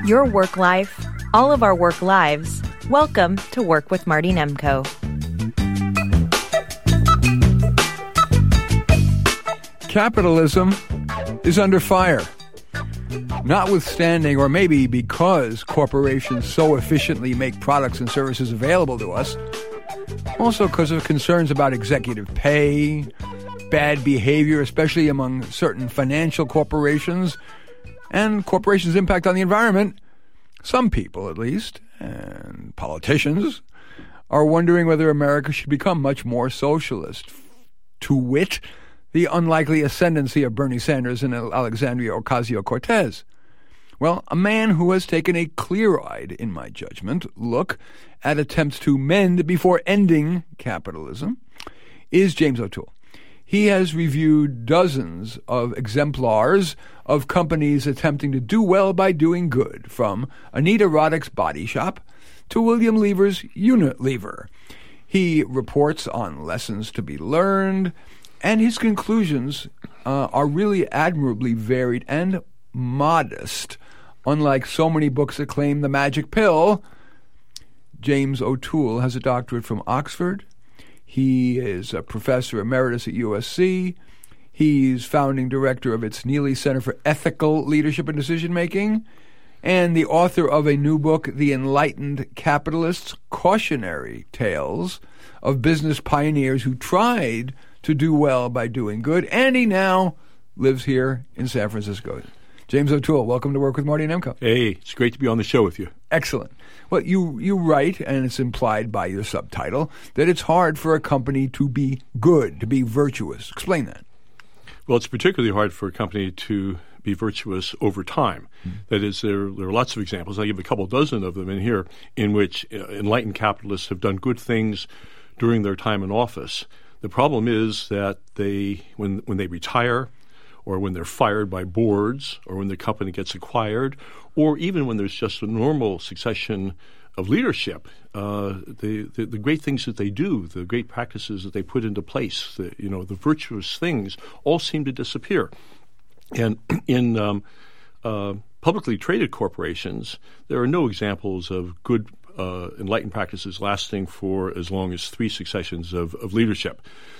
Your work life, all of our work lives. Welcome to Work with Marty Nemko. Capitalism is under fire. Notwithstanding, or maybe because corporations so efficiently make products and services available to us, also because of concerns about executive pay, bad behavior, especially among certain financial corporations, and corporations' impact on the environment, some people at least, and politicians, are wondering whether America should become much more socialist. To wit, the unlikely ascendancy of Bernie Sanders and Alexandria Ocasio-Cortez. Well, a man who has taken a clear-eyed, in my judgment, look at attempts to mend before ending capitalism is James O'Toole. He has reviewed dozens of exemplars of companies attempting to do well by doing good, from Anita Roddick's Body Shop to William Lever's Unilever. He reports on lessons to be learned, and his conclusions are really admirably varied and modest. Unlike so many books that claim the magic pill, James O'Toole has a doctorate from Oxford. He is a professor emeritus at USC. He's founding director of its Neely Center for Ethical Leadership and Decision-Making, and the author of a new book, The Enlightened Capitalists: Cautionary Tales of Business Pioneers Who Tried to Do Well by Doing Good, and he now lives here in San Francisco. James O'Toole, welcome to Work with Marty Nemko. Hey, it's great to be on the show with you. Excellent. Well, you write, and it's implied by your subtitle, that it's hard for a company to be good, to be virtuous. Explain that. Well, it's particularly hard for a company to be virtuous over time. That is, there are lots of examples. I give a couple dozen of them in here in which enlightened capitalists have done good things during their time in office. The problem is that when they retire, or when they're fired by boards, or when the company gets acquired, or even when there's just a normal succession of leadership, the great things that they do, the great practices that they put into place, the virtuous things, all seem to disappear. And in publicly traded corporations, there are no examples of good enlightened practices lasting for as long as 3 successions of leadership.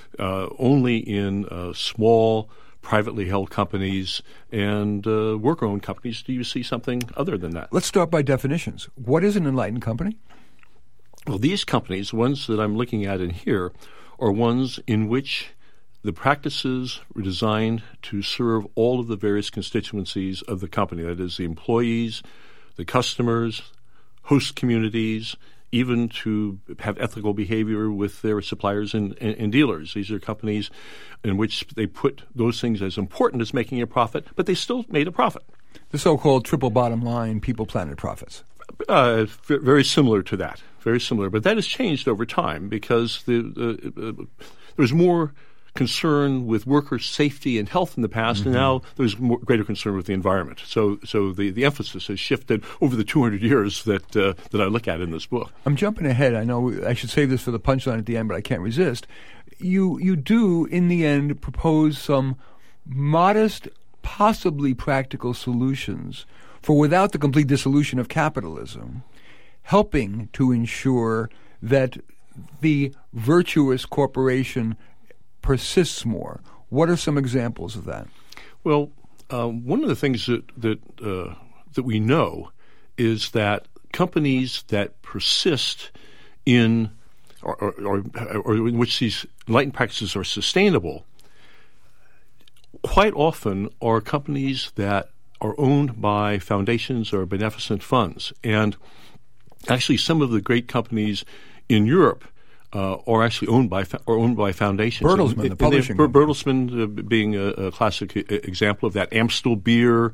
Only in small, privately held companies and worker-owned companies do you see something other than that. Let's start by definitions. What is an enlightened company? Well, these companies, the ones that I'm looking at in here, are ones in which the practices were designed to serve all of the various constituencies of the company. That is, the employees, the customers, host communities, even to have ethical behavior with their suppliers and dealers. These are companies in which they put those things as important as making a profit, but they still made a profit. The so-called triple bottom line, people, planet, profits. Very similar to that. Very similar. But that has changed over time because there's more concern with worker safety and health in the past, and now there's greater concern with the environment. So the emphasis has shifted over the 200 years that I look at in this book. I'm jumping ahead. I know I should save this for the punchline at the end, but I can't resist. You do, in the end, propose some modest, possibly practical solutions for, without the complete dissolution of capitalism, helping to ensure that the virtuous corporation persists more. What are some examples of that? Well, one of the things that we know is that companies that persist in or in which these enlightened practices are sustainable quite often are companies that are owned by foundations or beneficent funds. And actually, some of the great companies in Europe are actually owned by foundations. Bertelsmann, the publishing company. Bertelsmann being a classic example of that. Amstel Beer,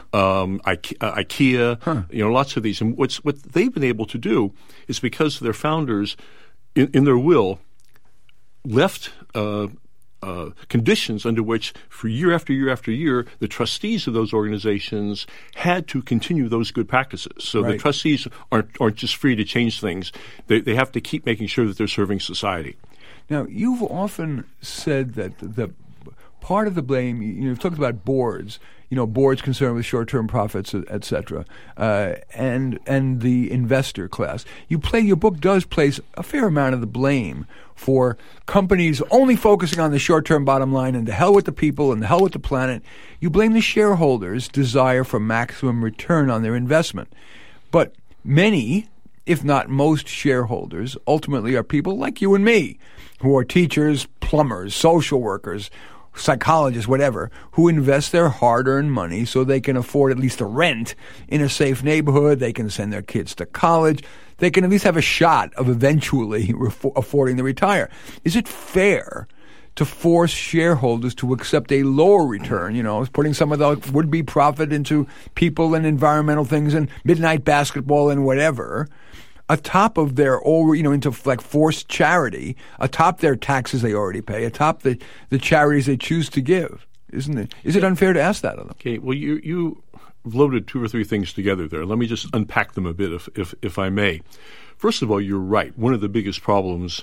IKEA, lots of these. And what they've been able to do is because their founders, in their will, left conditions under which, for year after year after year, the trustees of those organizations had to continue those good practices. So the trustees aren't just free to change things. They have to keep making sure that they're serving society. Now, you've often said that the part of the blame, you've talked about boards, boards concerned with short-term profits, et cetera, and the investor class. Your book does place a fair amount of the blame for companies only focusing on the short-term bottom line and the hell with the people and the hell with the planet. You blame the shareholders' desire for maximum return on their investment. But many, if not most shareholders, ultimately are people like you and me, who are teachers, plumbers, social workers, psychologists, whatever, who invest their hard-earned money so they can afford at least a rent in a safe neighborhood, they can send their kids to college, they can at least have a shot of eventually affording to retire. Is it fair to force shareholders to accept a lower return, putting some of the would-be profit into people and environmental things and midnight basketball and whatever, atop of their into like forced charity, atop their taxes they already pay, atop the charities they choose to give, isn't it? Is it unfair to ask that of them? Okay, well, you loaded two or three things together there. Let me just unpack them a bit, if I may. First of all, you're right. One of the biggest problems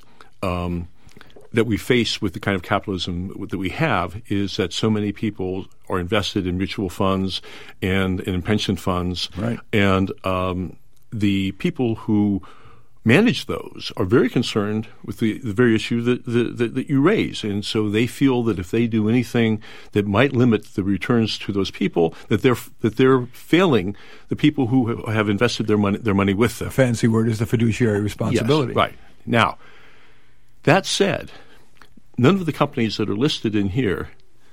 that we face with the kind of capitalism that we have is that so many people are invested in mutual funds and in pension funds, right. And the people who manage those are very concerned with the very issue that you raise. And so they feel that if they do anything that might limit the returns to those people, that they're failing the people who have invested their money with them. The fancy word is the fiduciary responsibility. Yes, right. Now, that said, none of the companies that are listed in here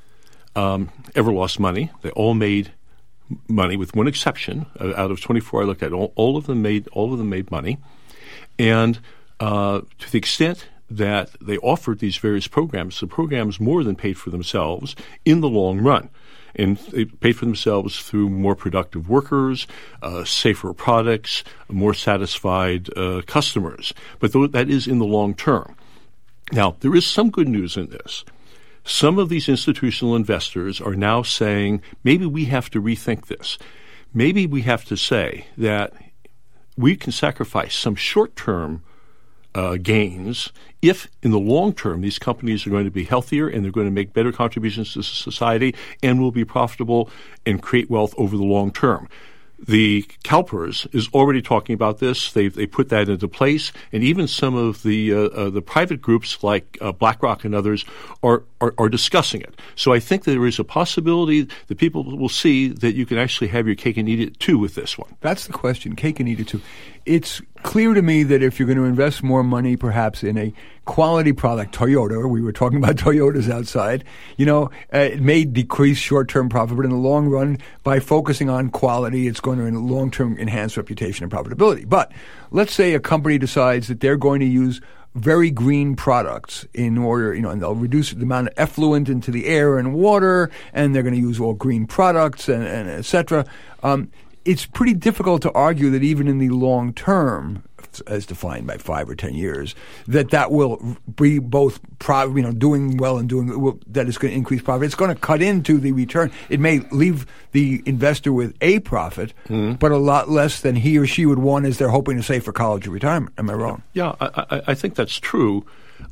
ever lost money. They all made money, with one exception. Out of 24 I looked at, all of them made money. And to the extent that they offered these various programs, the programs more than paid for themselves in the long run. And they paid for themselves through more productive workers, safer products, more satisfied customers. But that is in the long term. Now, there is some good news in this. Some of these institutional investors are now saying, maybe we have to rethink this. Maybe we have to say that we can sacrifice some short-term gains if, in the long term, these companies are going to be healthier and they're going to make better contributions to society and will be profitable and create wealth over the long term. The CalPERS is already talking about this. They put that into place, and even some of the private groups like BlackRock and others are discussing it. So I think there is a possibility that people will see that you can actually have your cake and eat it too with this one. That's the question, cake and eat it too. It's clear to me that if you're going to invest more money perhaps in a quality product, Toyota, we were talking about Toyotas outside, it may decrease short-term profit, but in the long run, by focusing on quality, it's going to in the long term enhance reputation and profitability. But let's say a company decides that they're going to use very green products in order, and they'll reduce the amount of effluent into the air and water, and they're going to use all green products and et cetera. It's pretty difficult to argue that even in the long term, as defined by 5 or 10 years, that will be both doing well and that is going to increase profit. It's going to cut into the return. It may leave the investor with a profit, but a lot less than he or she would want as they're hoping to save for college or retirement. Am I wrong? Yeah, I think that's true.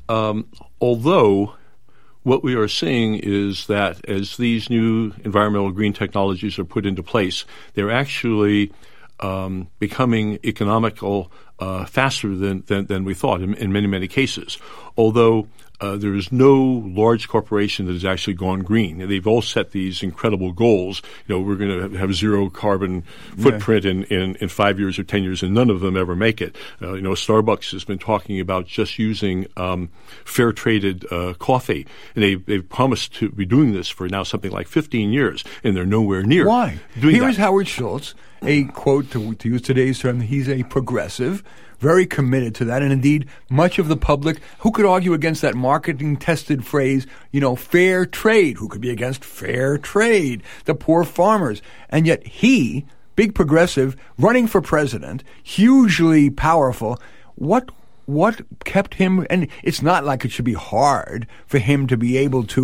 Although what we are seeing is that as these new environmental green technologies are put into place, they're actually becoming economical faster than we thought in many, many cases. Although there is no large corporation that has actually gone green. They've all set these incredible goals. We're going to have zero carbon footprint in 5 years or 10 years, and none of them ever make it. Starbucks has been talking about just using fair traded coffee, and they've promised to be doing this for now something like 15 years, and they're nowhere near. Why? Here is Howard Schultz, a quote to use today's term. He's a progressive, very committed to that, and indeed, much of the public, who could argue against that marketing-tested phrase, fair trade? Who could be against fair trade? The poor farmers. And yet he, big progressive, running for president, hugely powerful, what kept him, and it's not like it should be hard for him to be able to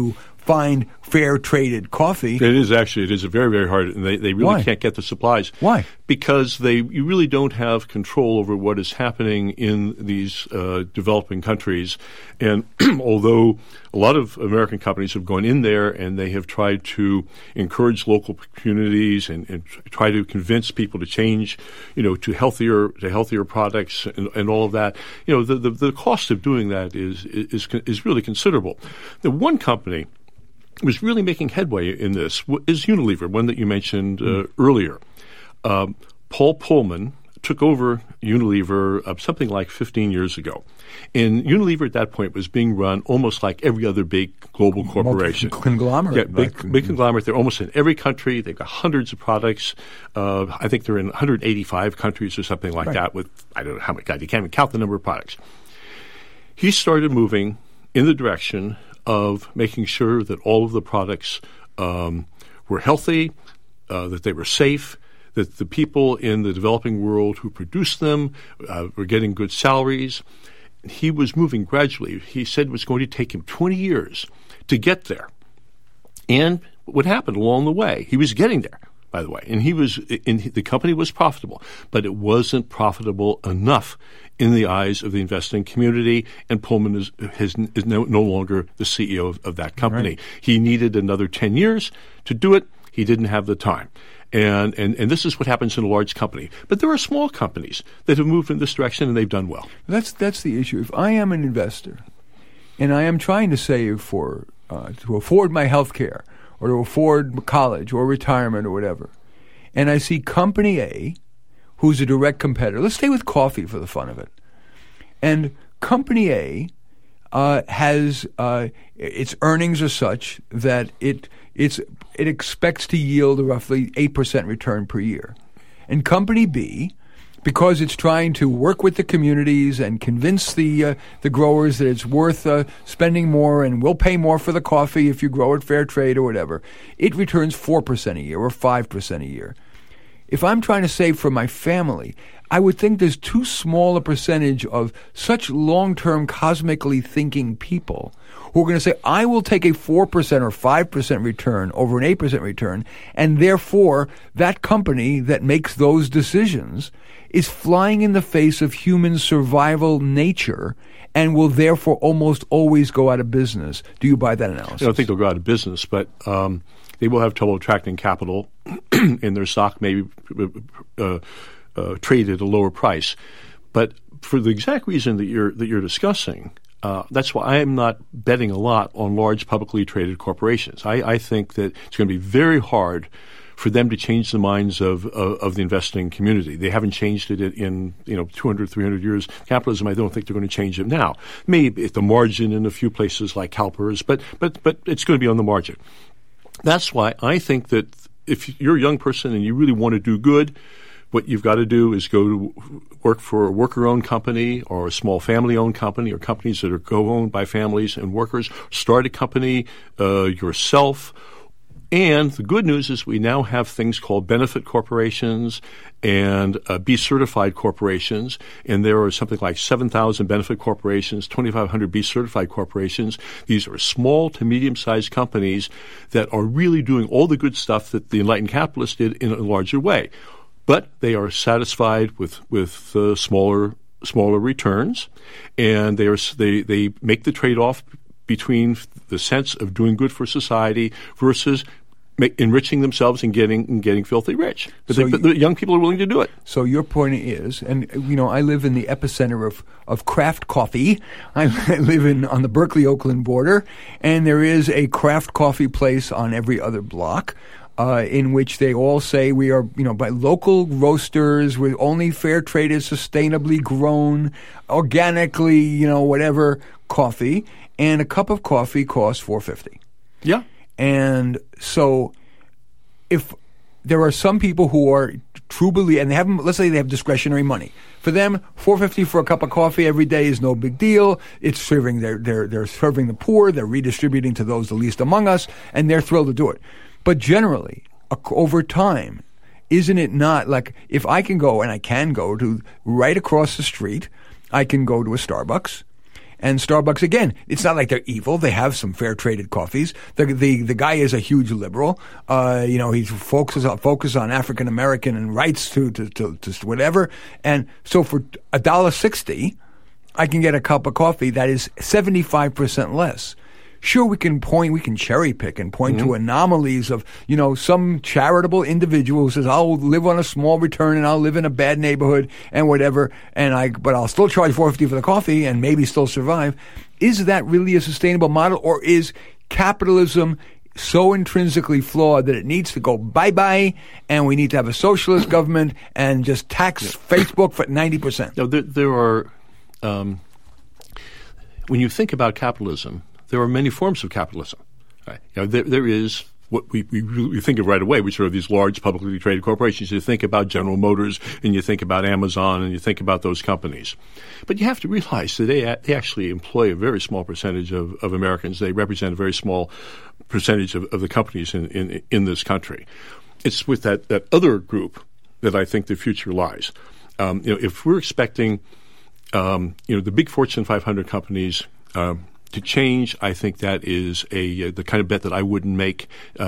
find fair traded coffee. It is very, very hard, and they really Why? can't get the supplies. Why? Because you really don't have control over what is happening in these developing countries. And although a lot of American companies have gone in there and they have tried to encourage local communities and try to convince people to change, to healthier products and all of that, the cost of doing that is really considerable. The one company was really making headway in this is Unilever, one that you mentioned earlier. Paul Pullman took over Unilever something like 15 years ago. And Unilever at that point was being run almost like every other big global corporation. Conglomerate. Yeah, big conglomerate. They're almost in every country. They've got hundreds of products. I think they're in 185 countries or something like that with, I don't know how many, God, you can't even count the number of products. He started moving in the direction of making sure that all of the products were healthy, that they were safe, that the people in the developing world who produced them were getting good salaries. He was moving gradually. He said it was going to take him 20 years to get there. And what happened along the way? He was getting there, by the way. And the company was profitable, but it wasn't profitable enough in the eyes of the investing community, and Pullman is no longer the CEO of that company. Right. He needed another 10 years to do it. He didn't have the time. And this is what happens in a large company. But there are small companies that have moved in this direction, and they've done well. That's the issue. If I am an investor, and I am trying to save for to afford my health care, or to afford college or retirement or whatever, and I see Company A, who's a direct competitor. Let's stay with coffee for the fun of it. And Company A has its earnings are such that it expects to yield a roughly 8% return per year. And Company B, because it's trying to work with the communities and convince the growers that it's worth spending more and we'll pay more for the coffee if you grow it fair trade or whatever, it returns 4% a year or 5% a year. If I'm trying to save for my family, I would think there's too small a percentage of such long-term cosmically thinking people who are going to say, I will take a 4% or 5% return over an 8% return, and therefore that company that makes those decisions is flying in the face of human survival nature and will therefore almost always go out of business. Do you buy that analysis? I don't think they'll go out of business, but they will have trouble attracting capital, and their stock may trade at a lower price. But for the exact reason that you're discussing, that's why I am not betting a lot on large publicly traded corporations. I think that it's going to be very hard for them to change the minds of the investing community. They haven't changed it in 200, 300 years. Capitalism, I don't think they're going to change it now. Maybe at the margin in a few places like CalPERS, but it's going to be on the margin. That's why I think that if you're a young person and you really want to do good, what you've got to do is go to work for a worker-owned company or a small family-owned company or companies that are co-owned by families and workers. Start a company yourself. And the good news is we now have things called benefit corporations and B-certified corporations, and there are something like 7,000 benefit corporations, 2,500 B-certified corporations. These are small to medium-sized companies that are really doing all the good stuff that the enlightened capitalists did in a larger way. But they are satisfied with smaller returns, and they make the trade-off between the sense of doing good for society versus enriching themselves and getting filthy rich. But the young people are willing to do it. So your point is, and I live in the epicenter of craft coffee. I live on the Berkeley-Oakland border, and there is a craft coffee place on every other block. In which they all say we are, by local roasters, with only fair traded, sustainably grown, organically, whatever coffee, and a cup of coffee costs $4.50. Yeah. And so, if there are some people who are truly, and let's say they have discretionary money. For them, $4.50 for a cup of coffee every day is no big deal. It's serving they're serving the poor, they're redistributing to those the least among us, and they're thrilled to do it. But generally, over time, isn't it not like if I can go, and I can go to right across the street, I can go to a Starbucks, And Starbucks, again, it's not like they're evil. They have some fair traded coffees. The guy is a huge liberal. He's focused on African American and rights to whatever. And so for $1.60, I can get a cup of coffee that is 75% less. Sure, we can cherry pick and point to anomalies of, some charitable individual who says, I'll live on a small return and I'll live in a bad neighborhood and whatever, but I'll still charge $4.50 for the coffee and maybe still survive. Is that really a sustainable model, or is capitalism so intrinsically flawed that it needs to go bye-bye and we need to have a socialist government and just tax Facebook for 90%? No, there are, when you think about capitalism, there are many forms of capitalism. Right? There is what we think of right away, which are these large publicly traded corporations. You think about General Motors, and you think about Amazon, and you think about those companies. But you have to realize that they actually employ a very small percentage of Americans. They represent a very small percentage of the companies in this country. It's with that other group that I think the future lies. If we're expecting the big Fortune 500 companies to change, I think that is the kind of bet that I wouldn't make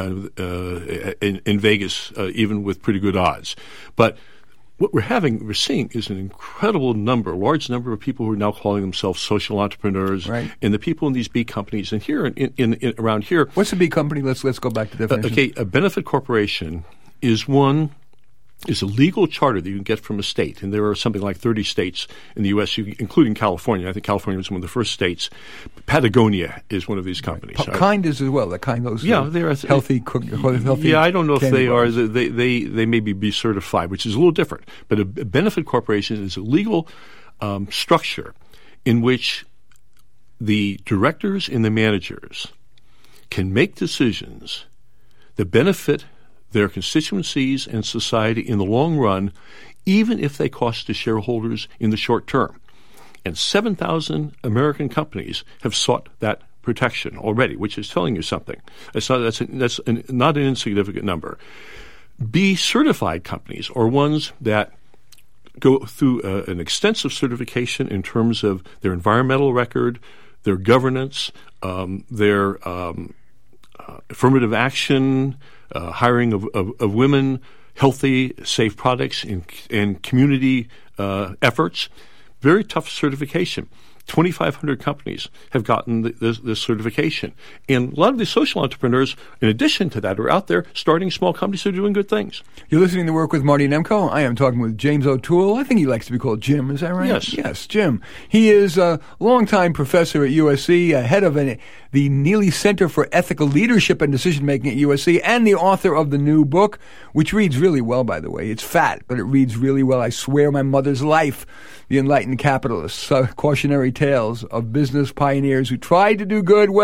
in Vegas, even with pretty good odds. But what we're seeing is an incredible large number of people who are now calling themselves social entrepreneurs, right. And the people in these big companies. And here, around here, what's a big company? Let's go back to definition. A benefit corporation is a legal charter that you can get from a state, and there are something like 30 states in the U.S., including California. I think California was one of the first states. Patagonia is one of these companies. Right. Kind is as well. The Kind those they're healthy. Yeah, I don't know if they bars. are. They maybe be certified, which is a little different. But a benefit corporation is a legal structure in which the directors and the managers can make decisions that benefit their constituencies and society in the long run, even if they cost the shareholders in the short term. And 7,000 American companies have sought that protection already, which is telling you something. That's not an insignificant number. B-certified companies are ones that go through an extensive certification in terms of their environmental record, their governance, their affirmative action, hiring of women, healthy, safe products, and community efforts. Very tough certification. 2,500 companies have gotten this certification. And a lot of these social entrepreneurs, in addition to that, are out there starting small companies that are doing good things. You're listening to Work with Marty Nemko. I am talking with James O'Toole. I think he likes to be called Jim. Is that right? Yes. Yes, Jim. He is a longtime professor at USC, head of the Neely Center for Ethical Leadership and Decision-Making at USC, and the author of the new book, which reads really well, by the way. It's fat, but it reads really well. I swear my mother's life. The Enlightened Capitalists, cautionary tales of business pioneers who tried to do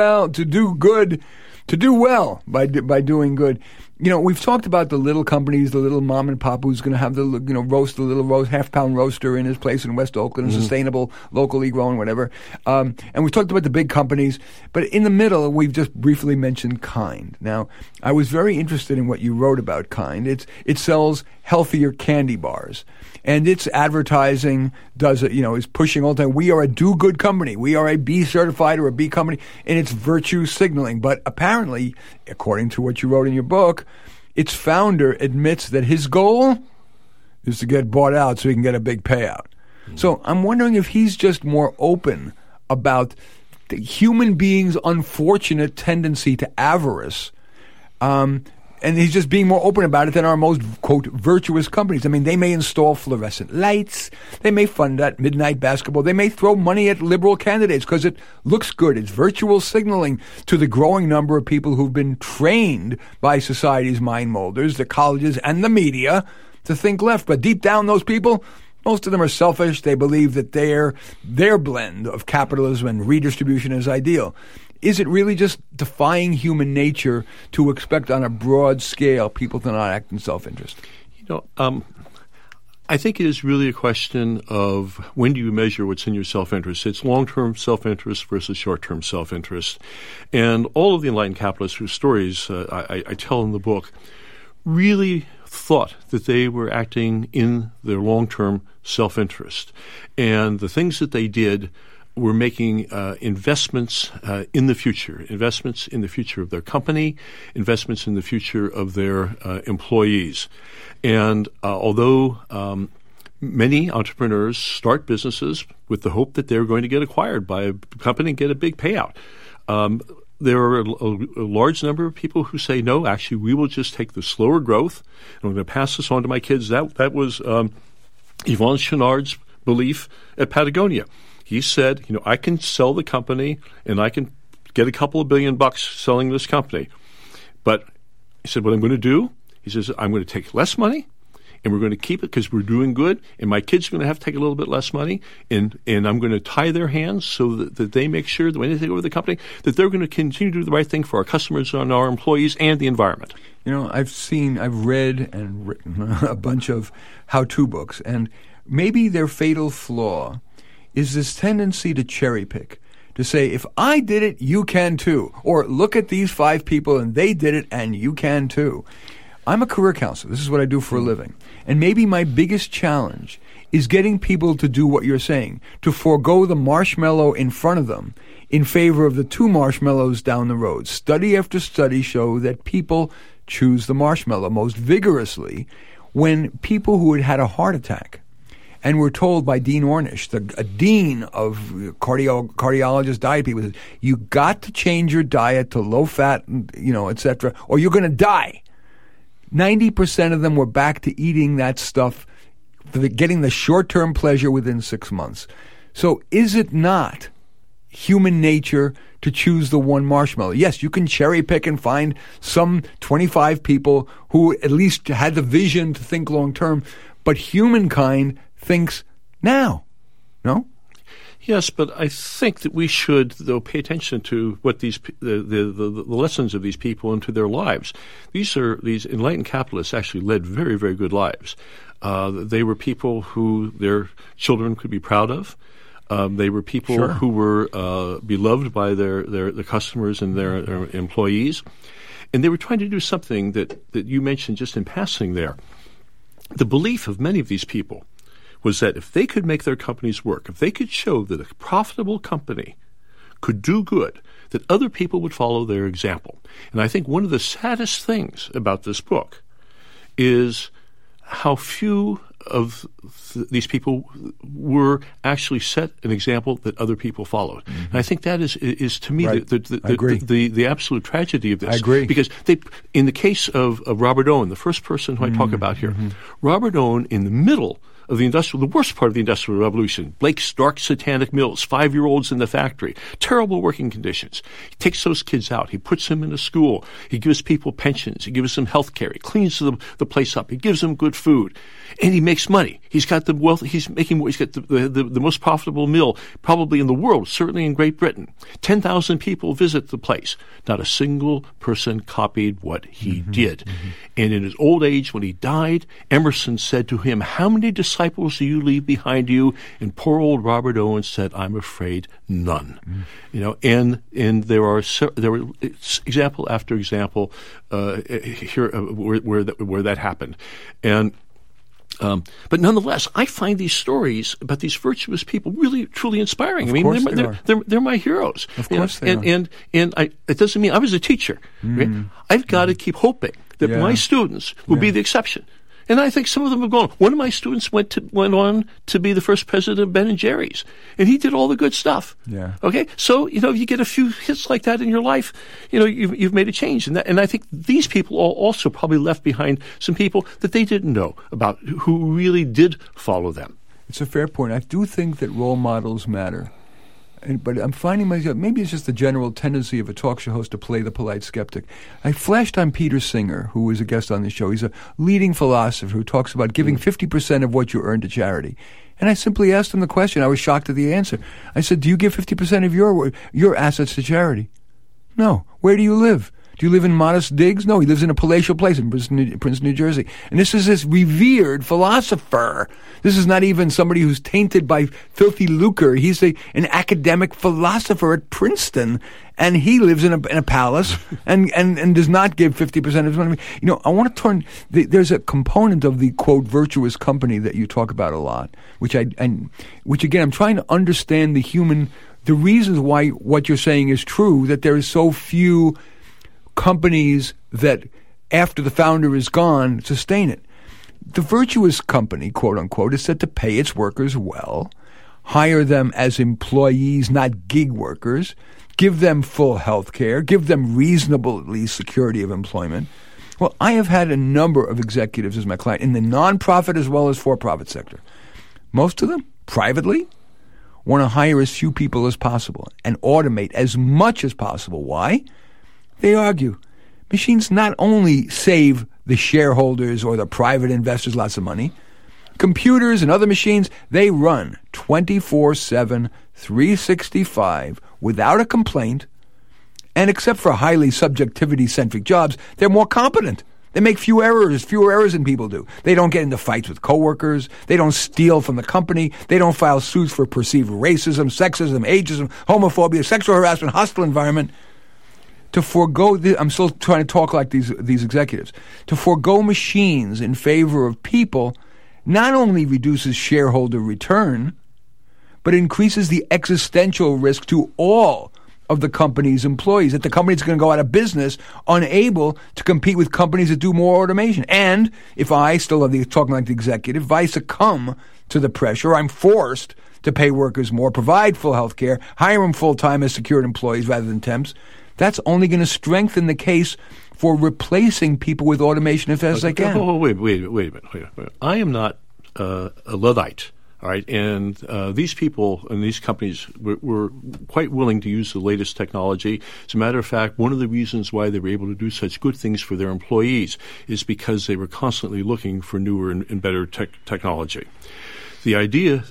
well by doing good. We've talked about the little companies, the little mom and pop who's going to have the little half-pound roaster in his place in West Oakland, sustainable, locally grown, whatever. And we've talked about the big companies, but in the middle, we've just briefly mentioned Kind. Now, I was very interested in what you wrote about Kind. It sells healthier candy bars. And its advertising is pushing all the time. We are a do-good company. We are a B-certified or a B company, and it's virtue signaling. But apparently, according to what you wrote in your book, its founder admits that his goal is to get bought out so he can get a big payout. Mm-hmm. So I'm wondering if he's just more open about the human being's unfortunate tendency to avarice, and he's just being more open about it than our most, quote, virtuous companies. I mean, they may install fluorescent lights. They may fund that midnight basketball. They may throw money at liberal candidates because it looks good. It's virtual signaling to the growing number of people who've been trained by society's mind molders, the colleges and the media, to think left. But deep down, those people, most of them are selfish. They believe that their blend of capitalism and redistribution is ideal. Is it really just defying human nature to expect on a broad scale people to not act in self-interest? I think it is really a question of when do you measure what's in your self-interest. It's long-term self-interest versus short-term self-interest. And all of the enlightened capitalists whose stories I tell in the book really thought that they were acting in their long-term self-interest. And the things that they did were making investments in the future, investments in the future of their company, investments in the future of their employees. And although many entrepreneurs start businesses with the hope that they're going to get acquired by a company and get a big payout, there are a large number of people who say, no, actually, we will just take the slower growth, and I'm going to pass this on to my kids. That was Yvon Chouinard's belief at Patagonia. He said, I can sell the company and I can get a couple of $1 billion selling this company. But he said, what I'm going to do, he says, I'm going to take less money and we're going to keep it because we're doing good, and my kids are going to have to take a little bit less money, and I'm going to tie their hands so that they make sure that when they take over the company that they're going to continue to do the right thing for our customers and our employees and the environment. I've read and written a bunch of how-to books, and maybe their fatal flaw is this tendency to cherry pick, to say, if I did it, you can too. Or look at these 5 people and they did it and you can too. I'm a career counselor. This is what I do for a living. And maybe my biggest challenge is getting people to do what you're saying, to forego the marshmallow in front of them in favor of the 2 marshmallows down the road. Study after study show that people choose the marshmallow most vigorously when people who had a heart attack and were told by Dean Ornish, a dean of cardiologist diet people, you got to change your diet to low fat, et cetera, or you're going to die. 90% of them were back to eating that stuff, getting the short-term pleasure within 6 months. So is it not human nature to choose the one marshmallow? Yes, you can cherry pick and find some 25 people who at least had the vision to think long-term, but humankind thinks now. No? Yes, but I think that we should, though, pay attention to what the lessons of these people into their lives. These enlightened capitalists actually led very, very good lives. They were people who their children could be proud of. They were people who were beloved by their customers and their employees. And they were trying to do something that you mentioned just in passing there. The belief of many of these people was that if they could make their companies work, if they could show that a profitable company could do good, that other people would follow their example. And I think one of the saddest things about this book is how few of these people were actually set an example that other people followed. Mm-hmm. And I think that is to me right. the absolute tragedy of this. I agree. Because in the case of Robert Owen, the first person who I talk about here, Robert Owen, in the middle of the worst part of the Industrial Revolution, Blake's dark satanic mills, 5-year-olds in the factory, terrible working conditions. He takes those kids out. He puts them in a school. He gives people pensions. He gives them health care. He cleans the place up. He gives them good food. And he makes money. He's got the wealth. He's got the most profitable mill probably in the world, certainly in Great Britain. 10,000 people visit the place. Not a single person copied what he did. Mm-hmm. And in his old age, when he died, Emerson said to him, "How many disciples do you leave behind you?" And poor old Robert Owen said, "I'm afraid none." And there were example after example here where that happened, and. But nonetheless, I find these stories about these virtuous people really, truly inspiring. Of course they are. They're my heroes. Of course they are. And it doesn't mean I was a teacher. Right? I've got to keep hoping that my students will be the exception. And I think some of them have gone. One of my students went on to be the first president of Ben & Jerry's, and he did all the good stuff. Yeah. Okay? So, if you get a few hits like that in your life, you've made a change. And I think these people also probably left behind some people that they didn't know about who really did follow them. It's a fair point. I do think that role models matter. But I'm finding myself, maybe it's just the general tendency of a talk show host to play the polite skeptic. I flashed on Peter Singer, who was a guest on this show. He's a leading philosopher who talks about giving 50% of what you earn to charity. And I simply asked him the question. I was shocked at the answer. I said, do you give 50% of your assets to charity? No. Where do you live? Do you live in modest digs? No, he lives in a palatial place in Princeton, New Jersey. And this is this revered philosopher. This is not even somebody who's tainted by filthy lucre. He's an academic philosopher at Princeton, and he lives in a palace and does not give 50% of his money. You know, I want to turn. There's a component of the quote virtuous company that you talk about a lot, which again I'm trying to understand the reasons why what you're saying is true. That there is so few companies that, after the founder is gone, sustain it. The virtuous company, quote unquote, is said to pay its workers well, hire them as employees, not gig workers, give them full health care, give them reasonable, at least, security of employment. Well, I have had a number of executives as my client in the nonprofit as well as for-profit sector. Most of them, privately, want to hire as few people as possible and automate as much as possible. Why? They argue machines not only save the shareholders or the private investors lots of money, computers and other machines, they run 24/7, 365 without a complaint, and except for highly subjectivity-centric jobs, they're more competent. They make fewer errors than people do. They don't get into fights with coworkers. They don't steal from the company. They don't file suits for perceived racism, sexism, ageism, homophobia, sexual harassment, hostile environment. To forego, I'm still trying to talk like these executives, to forego machines in favor of people not only reduces shareholder return, but increases the existential risk to all of the company's employees, that the company's going to go out of business, unable to compete with companies that do more automation. And if I still talking like the executive, if I succumb to the pressure, I'm forced to pay workers more, provide full health care, hire them full-time as secured employees rather than temps. That's only going to strengthen the case for replacing people with automation as fast as I can. Oh, wait a minute. I am not a Luddite, all right? And these people and these companies were quite willing to use the latest technology. As a matter of fact, one of the reasons why they were able to do such good things for their employees is because they were constantly looking for newer and better technology. The idea...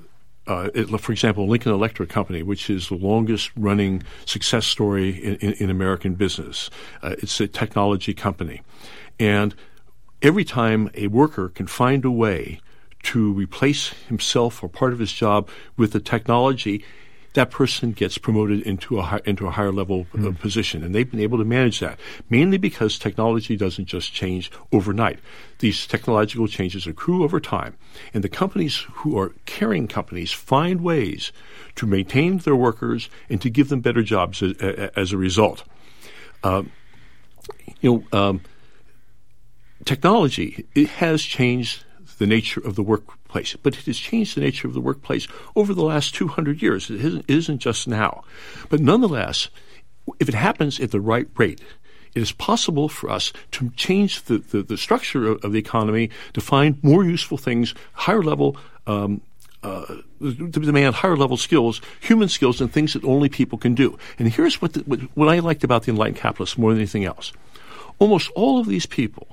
for example, Lincoln Electric Company, which is the longest-running success story in American business. It's a technology company. And every time a worker can find a way to replace himself or part of his job with the technology, that person gets promoted into a higher level position. And they've been able to manage that, mainly because technology doesn't just change overnight. These technological changes accrue over time. And the companies who are caring companies find ways to maintain their workers and to give them better jobs as a result. Technology, it has changed the nature of the workplace, but it has changed the nature of the workplace over the last 200 years. It isn't just now. But nonetheless, if it happens at the right rate, it is possible for us to change the structure of the economy to find more useful things, higher level, to demand higher level skills, human skills, and things that only people can do. And here's what I liked about the enlightened capitalists more than anything else. Almost all of these people,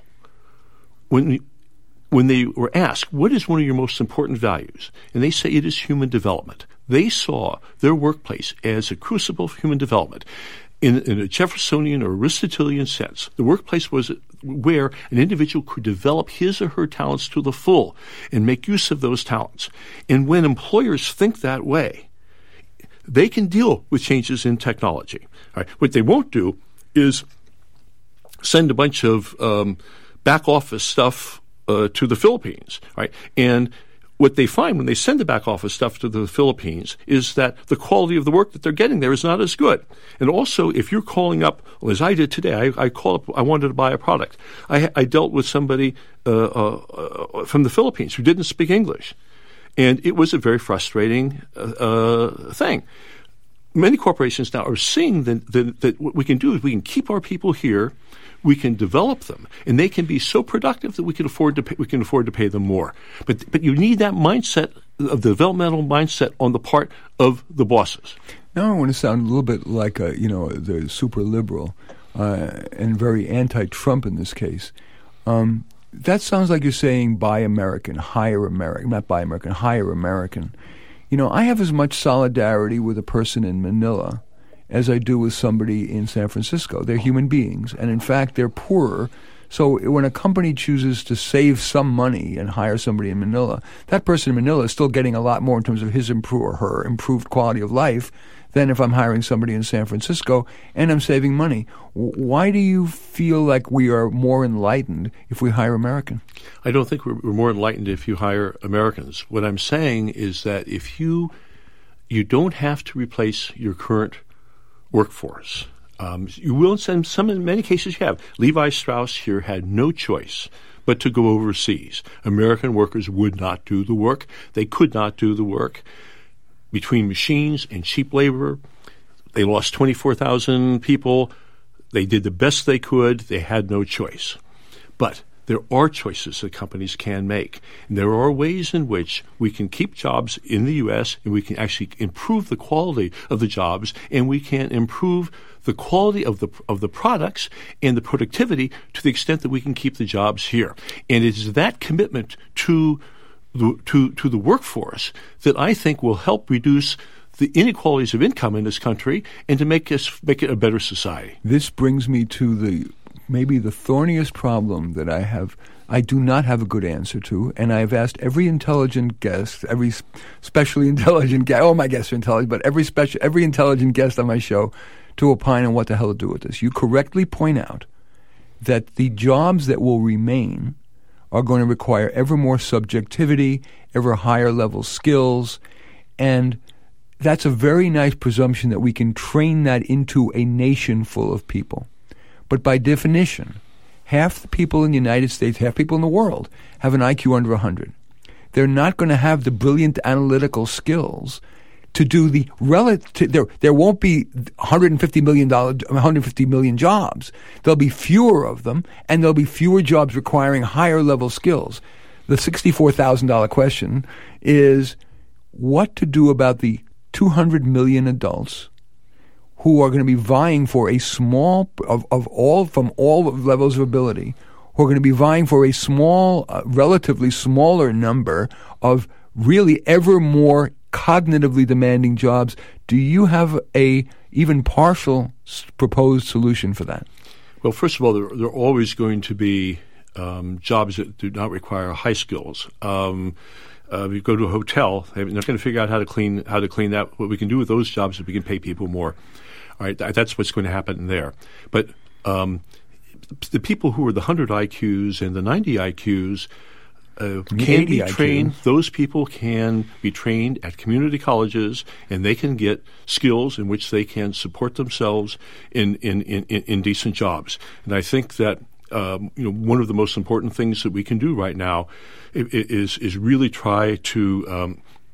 when they were asked, what is one of your most important values? And they say it is human development. They saw their workplace as a crucible of human development. In a Jeffersonian or Aristotelian sense, the workplace was where an individual could develop his or her talents to the full and make use of those talents. And when employers think that way, they can deal with changes in technology. All right. What they won't do is send a bunch of back office stuff to the Philippines, right? And what they find when they send the back office stuff to the Philippines is that the quality of the work that they're getting there is not as good. And also, if you're calling up, well, as I did today, I called up, I wanted to buy a product. I dealt with somebody from the Philippines who didn't speak English. And it was a very frustrating thing. Many corporations now are seeing that what we can do is we can keep our people here, we can develop them, and they can be so productive that we can afford to pay them more. But you need that mindset, of the developmental mindset, on the part of the bosses. Now I want to sound a little bit like the super liberal and very anti-Trump in this case. That sounds like you're saying buy American, hire American, not buy American, hire American. I have as much solidarity with a person in Manila as I do with somebody in San Francisco. They're human beings, and in fact, they're poorer. So when a company chooses to save some money and hire somebody in Manila, that person in Manila is still getting a lot more in terms of his or her improved quality of life than if I'm hiring somebody in San Francisco and I'm saving money. Why do you feel like we are more enlightened if we hire American? I don't think we're more enlightened if you hire Americans. What I'm saying is that if you don't have to replace your current workforce. You will, in many cases you have. Levi Strauss here had no choice but to go overseas. American workers would not do the work. They could not do the work. Between machines and cheap labor, they lost 24,000 people. They did the best they could. They had no choice. But there are choices that companies can make. And there are ways in which we can keep jobs in the U.S. and we can actually improve the quality of the jobs, and we can improve the quality of the products and the productivity to the extent that we can keep the jobs here. And it is that commitment to the workforce that I think will help reduce the inequalities of income in this country and to make it a better society. This brings me to maybe the thorniest problem that I do not have a good answer to, and I've asked every intelligent guest, every specially intelligent guest, all my guests are intelligent, but every intelligent guest on my show to opine on what the hell to do with this. You correctly point out that the jobs that will remain are going to require ever more subjectivity, ever higher level skills, and that's a very nice presumption that we can train that into a nation full of people. But by definition, half the people in the United States, half people in the world, have an IQ under 100. They're not going to have the brilliant analytical skills to do the there won't be 150 million jobs. There'll be fewer of them, and there'll be fewer jobs requiring higher level skills. The $64,000 question is what to do about the 200 million adults who are going to be vying for a small from all levels of ability, who are going to be vying for a small, relatively smaller number of really ever more cognitively demanding jobs. Do you have a even partial proposed solution for that? Well, first of all, there are always going to be jobs that do not require high skills. If you go to a hotel, they're not going to figure out how to clean that. What we can do with those jobs is we can pay people more. All right, that's what's going to happen there. But the people who are the 100 IQs and the 90 IQs can be trained. Those people can be trained at community colleges, and they can get skills in which they can support themselves in decent jobs. And I think that one of the most important things that we can do right now is really try to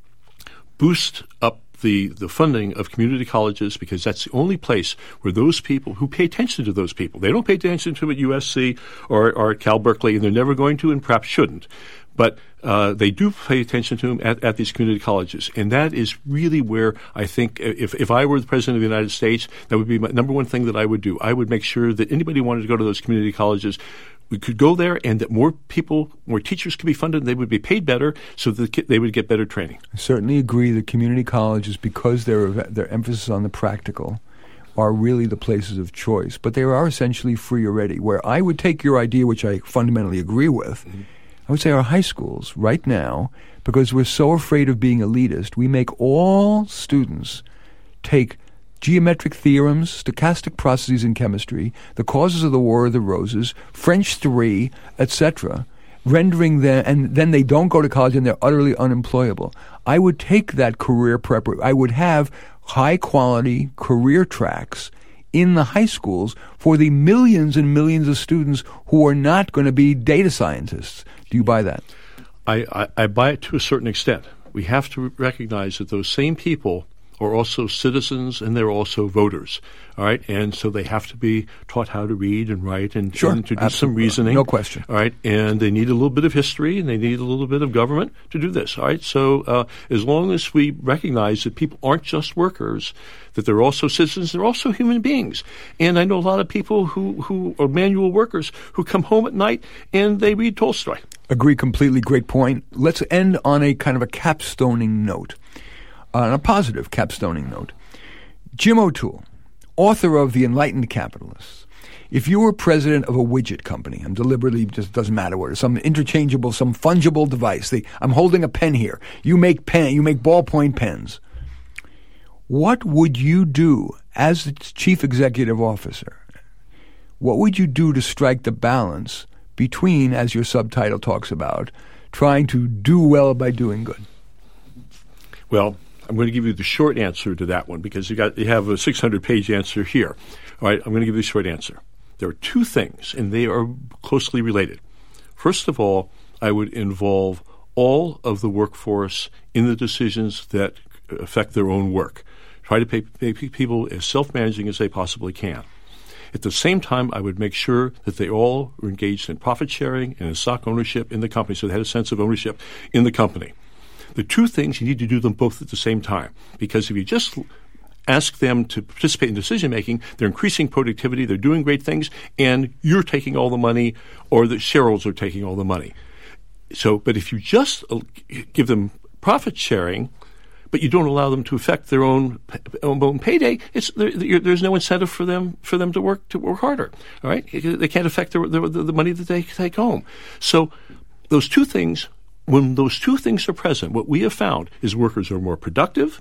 boost up the funding of community colleges, because that's the only place where those people who pay attention to those people, they don't pay attention to at USC or at Cal Berkeley, and they're never going to and perhaps shouldn't. But they do pay attention to them at these community colleges. And that is really where I think if I were the President of the United States, that would be my number one thing that I would do. I would make sure that anybody who wanted to go to those community colleges, we could go there, and that more teachers could be funded, and they would be paid better so that they would get better training. I certainly agree that community colleges, because their emphasis on the practical, are really the places of choice. But they are essentially free already. Where I would take your idea, which I fundamentally agree with, I would say our high schools right now, because we're so afraid of being elitist, we make all students take geometric theorems, stochastic processes in chemistry, the causes of the War of the Roses, French 3, etc., rendering them, and then they don't go to college and they're utterly unemployable. I would take that career prep. I would have high-quality career tracks in the high schools for the millions and millions of students who are not going to be data scientists. Do you buy that? I buy it to a certain extent. We have to recognize that those same people are also citizens, and they're also voters. All right, and so they have to be taught how to read and write and to do some reasoning. No question. All right, and they need a little bit of history, and they need a little bit of government to do this. All right, so as long as we recognize that people aren't just workers, that they're also citizens, they're also human beings. And I know a lot of people who are manual workers who come home at night and they read Tolstoy. Agree completely. Great point. Let's end on a kind of a capstoning note. On a positive capstoning note, Jim O'Toole, author of The Enlightened Capitalists. If you were president of a widget company, I'm deliberately, just doesn't matter what, some interchangeable, some fungible device. I'm holding a pen here. You make ballpoint pens. What would you do as the chief executive officer? What would you do to strike the balance between, as your subtitle talks about, trying to do well by doing good? Well, I'm going to give you the short answer to that one because you have a 600-page answer here. All right, I'm going to give you the short answer. There are two things, and they are closely related. First of all, I would involve all of the workforce in the decisions that affect their own work. Try to make people as self-managing as they possibly can. At the same time, I would make sure that they all were engaged in profit sharing and in stock ownership in the company, so they had a sense of ownership in the company. The two things, you need to do them both at the same time, because if you just ask them to participate in decision-making, they're increasing productivity, they're doing great things, and you're taking all the money, or the shareholders are taking all the money. But if you just give them profit sharing, but you don't allow them to affect their own payday, there's no incentive for them to work harder. All right, they can't affect the money that they take home. So those two things, when those two things are present, what we have found is workers are more productive,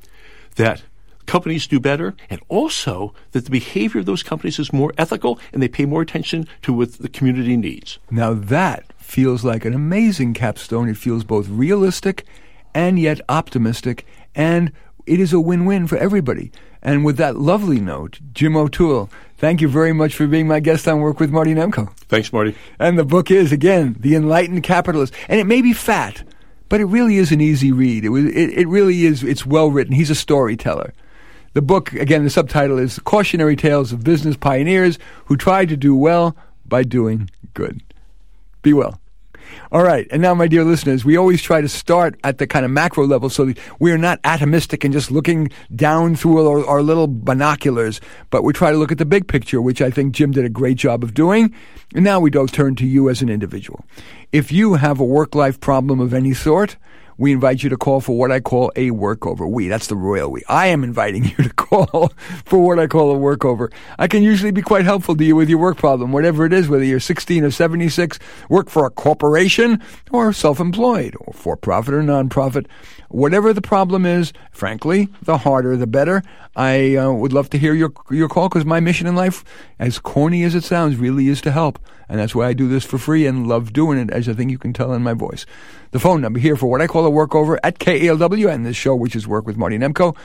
that companies do better, and also that the behavior of those companies is more ethical and they pay more attention to what the community needs. Now that feels like an amazing capstone. It feels both realistic and yet optimistic, and it is a win-win for everybody. And with that lovely note, Jim O'Toole, thank you very much for being my guest on Work with Marty Nemko. Thanks, Marty. And the book is, again, The Enlightened Capitalist. And it may be fat, but it really is an easy read. It really is. It's well written. He's a storyteller. The book, again, the subtitle is Cautionary Tales of Business Pioneers Who Tried to Do Well by Doing Good. Be well. All right. And now, my dear listeners, we always try to start at the kind of macro level so that we're not atomistic and just looking down through our little binoculars, but we try to look at the big picture, which I think Jim did a great job of doing. And now we don't turn to you as an individual. If you have a work-life problem of any sort, we invite you to call for what I call a workover. That's the royal we. I am inviting you to call for what I call a workover. I can usually be quite helpful to you with your work problem, whatever it is, whether you're 16 or 76, work for a corporation or self-employed or for-profit or non-profit. Whatever the problem is, frankly, the harder the better. I would love to hear your call because my mission in life, as corny as it sounds, really is to help. And that's why I do this for free and love doing it, as I think you can tell in my voice. The phone number here for what I call a workover at KALW and this show, which is Work with Marty Nemko,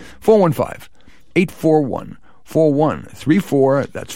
415-841-4134. That's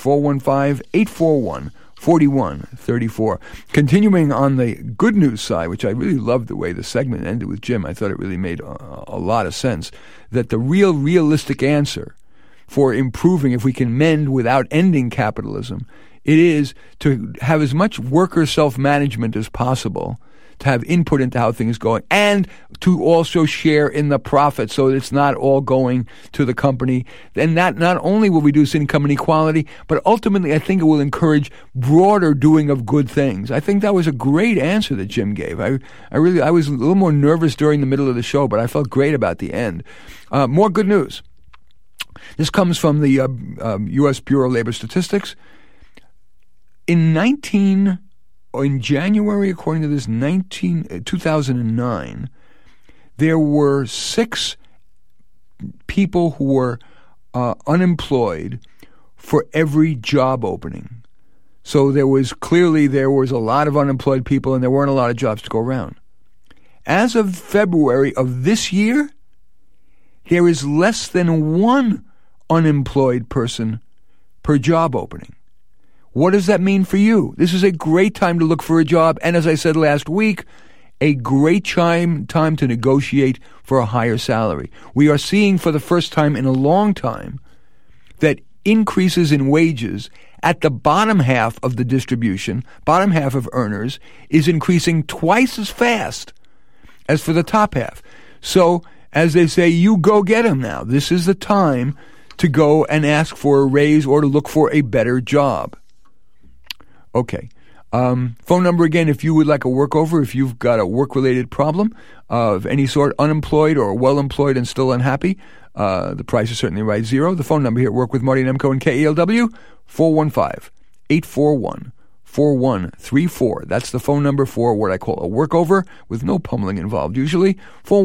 415-841-4134. Continuing on the good news side, which I really loved the way the segment ended with Jim. I thought it really made a lot of sense, that the realistic answer for improving, if we can mend without ending capitalism, it is to have as much worker self-management as possible, to have input into how things are going, and to also share in the profit so that it's not all going to the company. And that not only will reduce income inequality, but ultimately I think it will encourage broader doing of good things. I think that was a great answer that Jim gave. I was a little more nervous during the middle of the show, but I felt great about the end. More good news. This comes from the U.S. Bureau of Labor Statistics. In January, according to this, 2009, there were 6 people who were unemployed for every job opening. So there was a lot of unemployed people and there weren't a lot of jobs to go around. As of February of this year, there is less than 1 unemployed person per job opening. What does that mean for you? This is a great time to look for a job, and as I said last week, a great time to negotiate for a higher salary. We are seeing for the first time in a long time that increases in wages at the bottom half of the distribution, bottom half of earners, is increasing twice as fast as for the top half. So, as they say, you go get them now. This is the time to go and ask for a raise or to look for a better job. Okay. Phone number again, if you would like a workover, if you've got a work-related problem of any sort, unemployed or well-employed and still unhappy, the price is certainly right, $0. The phone number here at Work with Marty Nemko and KELW, 415-841-4134. That's the phone number for what I call a workover with no pummeling involved usually,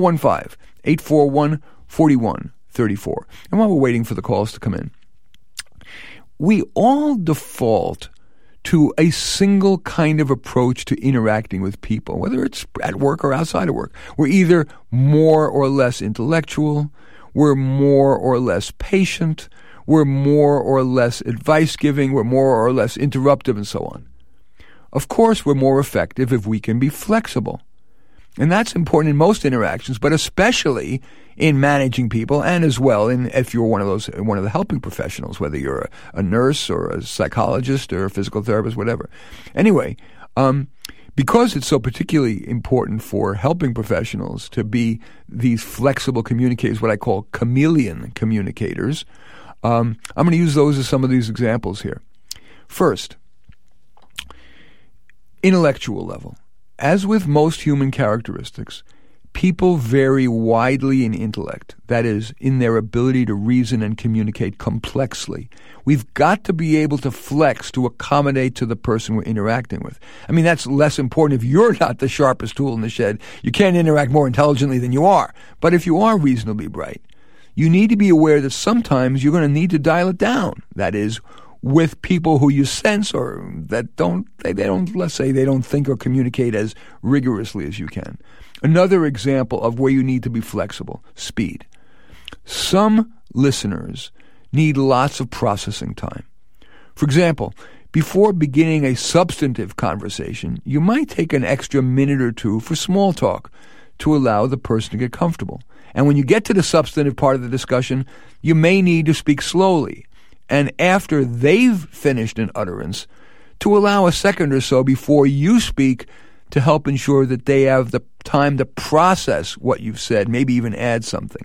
415-841-4134. And while we're waiting for the calls to come in, we all default to a single kind of approach to interacting with people, whether it's at work or outside of work. We're either more or less intellectual, we're more or less patient, we're more or less advice-giving, we're more or less interruptive, and so on. Of course, we're more effective if we can be flexible. And that's important in most interactions, but especially in managing people, and as well if you're one of the helping professionals, whether you're a nurse or a psychologist or a physical therapist, whatever. Anyway, because it's so particularly important for helping professionals to be these flexible communicators, what I call chameleon communicators, I'm going to use those as some of these examples here. First, intellectual level. As with most human characteristics, people vary widely in intellect, that is, in their ability to reason and communicate complexly. We've got to be able to flex to accommodate to the person we're interacting with. I mean, that's less important if you're not the sharpest tool in the shed. You can't interact more intelligently than you are. But if you are reasonably bright, you need to be aware that sometimes you're going to need to dial it down. That is, with people who you sense or that let's say they don't think or communicate as rigorously as you can. Another example of where you need to be flexible, speed. Some listeners need lots of processing time. For example, before beginning a substantive conversation, you might take an extra minute or two for small talk to allow the person to get comfortable. And when you get to the substantive part of the discussion, you may need to speak slowly. And after they've finished an utterance, to allow a second or so before you speak to help ensure that they have the time to process what you've said, maybe even add something.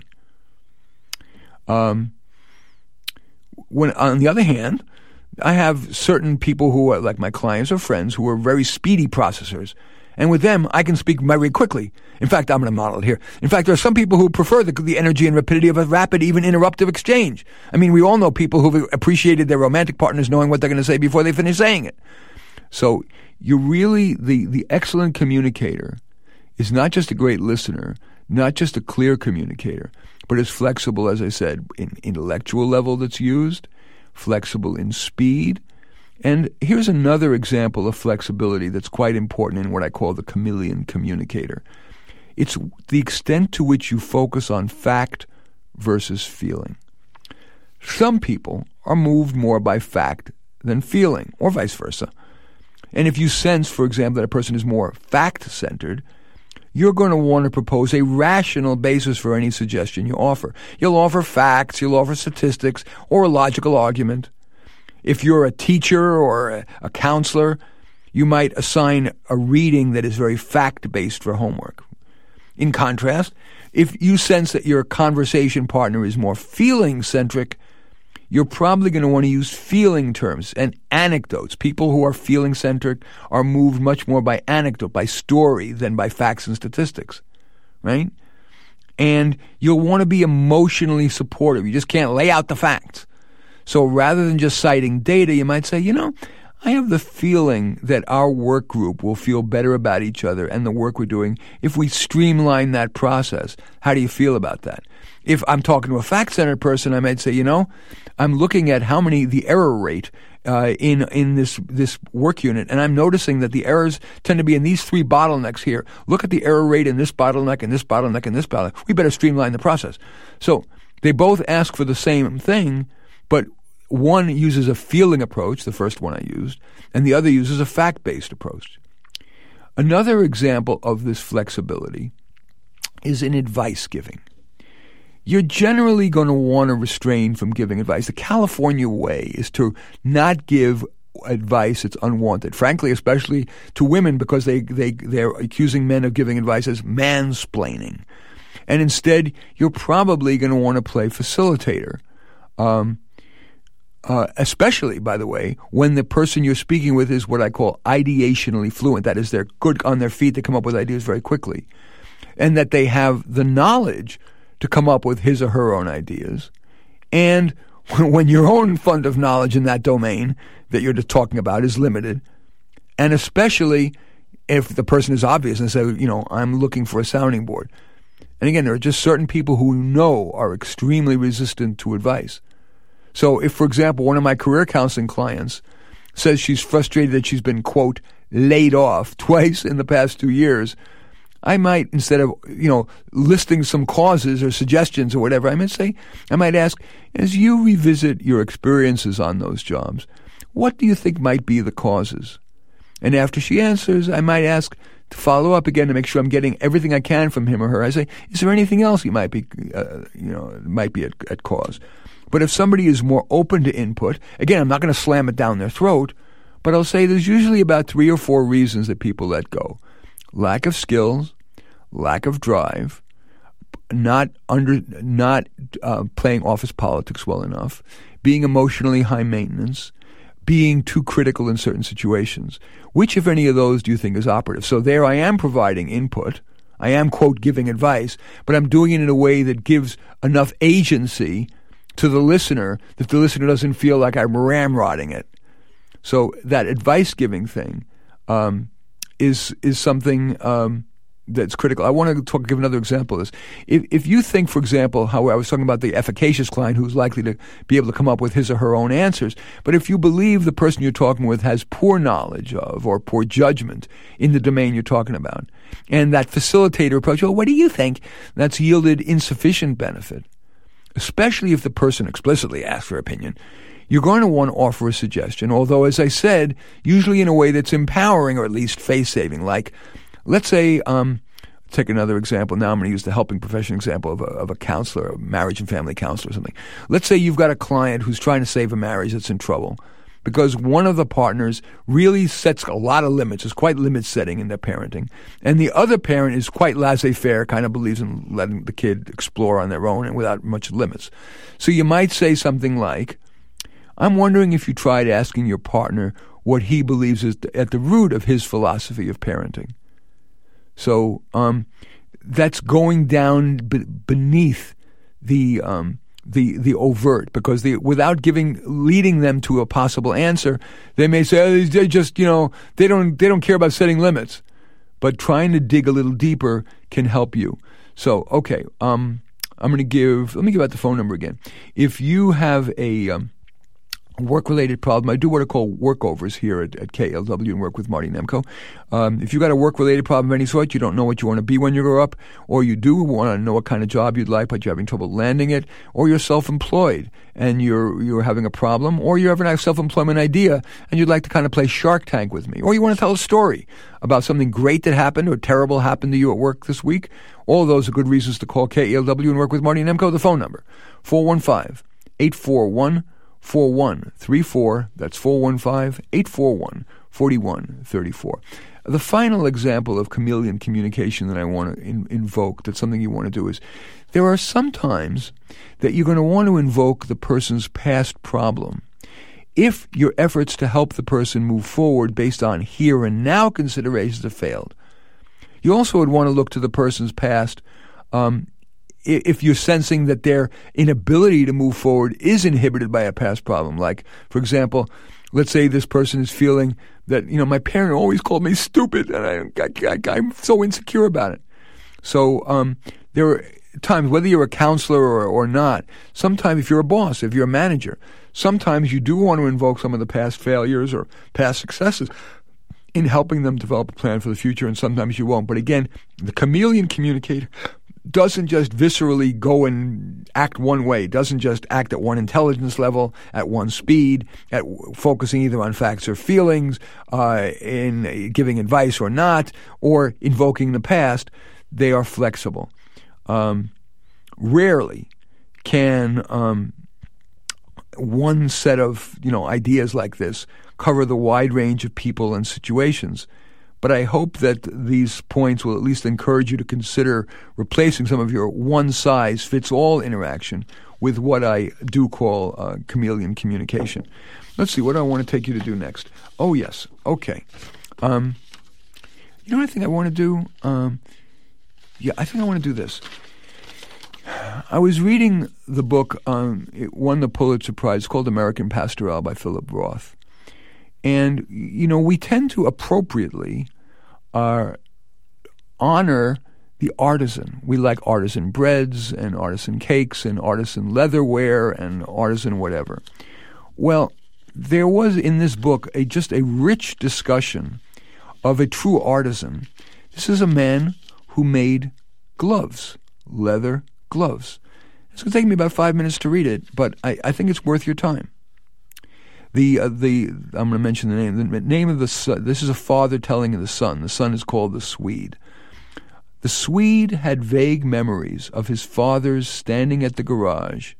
When, on the other hand, I have certain people who are like my clients or friends who are very speedy processors. And with them, I can speak very quickly. In fact, I'm going to model it here. In fact, there are some people who prefer the energy and rapidity of a rapid, even interruptive exchange. I mean, we all know people who've appreciated their romantic partners knowing what they're going to say before they finish saying it. So you're really, the excellent communicator is not just a great listener, not just a clear communicator, but is flexible, as I said, in intellectual level that's used, flexible in speed. And here's another example of flexibility that's quite important in what I call the chameleon communicator. It's the extent to which you focus on fact versus feeling. Some people are moved more by fact than feeling, or vice versa. And if you sense, for example, that a person is more fact-centered, you're going to want to propose a rational basis for any suggestion you offer. You'll offer facts, you'll offer statistics, or a logical argument. If you're a teacher or a counselor, you might assign a reading that is very fact-based for homework. In contrast, if you sense that your conversation partner is more feeling-centric, you're probably going to want to use feeling terms and anecdotes. People who are feeling-centric are moved much more by anecdote, by story, than by facts and statistics, right? And you'll want to be emotionally supportive. You just can't lay out the facts. So rather than just citing data, you might say, I have the feeling that our work group will feel better about each other and the work we're doing if we streamline that process. How do you feel about that? If I'm talking to a fact-centered person, I might say, I'm looking at the error rate in this work unit, and I'm noticing that the errors tend to be in these three bottlenecks here. Look at the error rate in this bottleneck, and this bottleneck, and this bottleneck. We better streamline the process. So they both ask for the same thing, but one uses a feeling approach, the first one I used, and the other uses a fact-based approach. Another example of this flexibility is in advice giving. You're generally going to want to refrain from giving advice. The California way is to not give advice that's unwanted, frankly, especially to women, because they're accusing men of giving advice as mansplaining. And instead, you're probably going to want to play facilitator. especially, by the way, when the person you're speaking with is what I call ideationally fluent. That is, they're good on their feet to come up with ideas very quickly, and that they have the knowledge to come up with his or her own ideas. And when your own fund of knowledge in that domain that you're just talking about is limited, and especially if the person is obvious and say, I'm looking for a sounding board. And again, there are just certain people who are extremely resistant to advice. So if, for example, one of my career counseling clients says she's frustrated that she's been, quote, laid off twice in the past 2 years, I might, instead of, listing some causes or suggestions or whatever, I might ask, as you revisit your experiences on those jobs, what do you think might be the causes? And after she answers, I might ask to follow up again to make sure I'm getting everything I can from him or her. I say, is there anything else you might be, might be at cause? But if somebody is more open to input, again, I'm not going to slam it down their throat, but I'll say there's usually about 3 or 4 reasons that people let go. Lack of skills, lack of drive, not playing office politics well enough, being emotionally high maintenance, being too critical in certain situations. Which, if any of those, do you think is operative? So there I am providing input. I am, quote, giving advice, but I'm doing it in a way that gives enough agency to the listener that the listener doesn't feel like I'm ramrodding it. So that advice-giving thing is something that's critical. I want to give another example of this. If you think, for example, how I was talking about the efficacious client who's likely to be able to come up with his or her own answers, but if you believe the person you're talking with has poor knowledge of or poor judgment in the domain you're talking about, and that facilitator approach, well, what do you think? That's yielded insufficient benefit, especially if the person explicitly asks for opinion. You're going to want to offer a suggestion, although, as I said, usually in a way that's empowering or at least face-saving. Like, let's say, take another example. Now I'm going to use the helping profession example of a counselor, a marriage and family counselor or something. Let's say you've got a client who's trying to save a marriage that's in trouble because one of the partners really sets a lot of limits, is quite limit-setting in their parenting, and the other parent is quite laissez-faire, kind of believes in letting the kid explore on their own and without much limits. So you might say something like, I'm wondering if you tried asking your partner what he believes is at the root of his philosophy of parenting. So that's going down beneath the overt, because without leading them to a possible answer, they may say, oh, they just they don't care about setting limits. But trying to dig a little deeper can help you. So okay, let me give out the phone number again. If you have a work-related problem, I do what are called workovers here at KLW and Work with Marty Nemko. If you've got a work-related problem of any sort, you don't know what you want to be when you grow up, or you do want to know what kind of job you'd like, but you're having trouble landing it, or you're self-employed and you're having a problem, or you're having a self-employment idea and you'd like to kind of play Shark Tank with me, or you want to tell a story about something great that happened or terrible happened to you at work this week, all of those are good reasons to call KLW and Work with Marty Nemko. The phone number, 415-841-4134. That's 415-841-4134. The final example of chameleon communication that I want to invoke, that's something you want to do, is there are some times that you're going to want to invoke the person's past problem. If your efforts to help the person move forward based on here and now considerations have failed, you also would want to look to the person's past if you're sensing that their inability to move forward is inhibited by a past problem. Like, for example, let's say this person is feeling that, my parent always called me stupid and I'm so insecure about it. So there are times, whether you're a counselor or not, sometimes if you're a boss, if you're a manager, sometimes you do want to invoke some of the past failures or past successes in helping them develop a plan for the future, and sometimes you won't. But again, the chameleon communicator doesn't just viscerally go and act one way, doesn't just act at one intelligence level, at one speed, at focusing either on facts or feelings, in giving advice or not, or invoking the past. They are flexible. Rarely can one set of ideas like this cover the wide range of people and situations, but I hope that these points will at least encourage you to consider replacing some of your one-size-fits-all interaction with what I do call chameleon communication. Let's see, what do I want to take you to do next? Oh, yes. Okay. You know what I think I want to do? I think I want to do this. I was reading the book, it won the Pulitzer Prize, it's called American Pastoral by Philip Roth. And, we tend to appropriately honor the artisan. We like artisan breads and artisan cakes and artisan leatherware and artisan whatever. Well, there was in this book just a rich discussion of a true artisan. This is a man who made gloves, leather gloves. It's going to take me about 5 minutes to read it, but I think it's worth your time. I'm going to mention the name. The name of the son, this is a father telling the son. The son is called the Swede. The Swede had vague memories of his father's standing at the garage,